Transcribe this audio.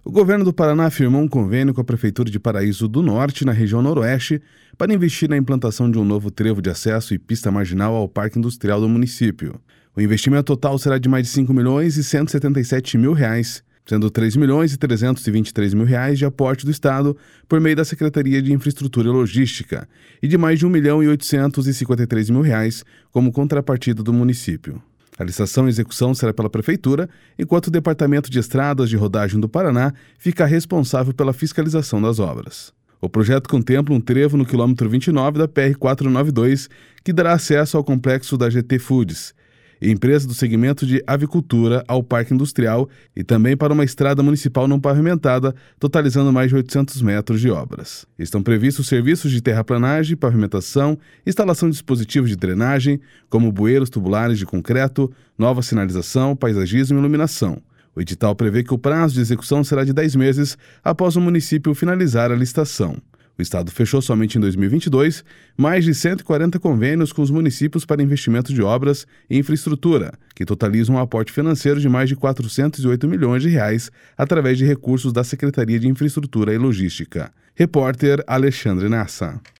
O governo do Paraná firmou um convênio com a Prefeitura de Paraíso do Norte, na região noroeste, para investir na implantação de um novo trevo de acesso e pista marginal ao Parque Industrial do município. O investimento total será de mais de R$ 5.177.000, sendo R$ 3.323.000 de aporte do Estado por meio da Secretaria de Infraestrutura e Logística e de mais de R$ 1.853.000 como contrapartida do município. A licitação e execução será pela Prefeitura, enquanto o Departamento de Estradas de Rodagem do Paraná fica responsável pela fiscalização das obras. O projeto contempla um trevo no quilômetro 29 da PR-492, que dará acesso ao complexo da GT Foods, empresa do segmento de avicultura, ao Parque Industrial e também para uma estrada municipal não pavimentada, totalizando mais de 800 metros de obras. Estão previstos serviços de terraplanagem, pavimentação, instalação de dispositivos de drenagem, como bueiros tubulares de concreto, nova sinalização, paisagismo e iluminação. O edital prevê que o prazo de execução será de 10 meses após o município finalizar a licitação. O Estado fechou somente em 2022 mais de 140 convênios com os municípios para investimento de obras e infraestrutura, que totalizam um aporte financeiro de mais de R$ 408 milhões através de recursos da Secretaria de Infraestrutura e Logística. Repórter Alexandre Nassa.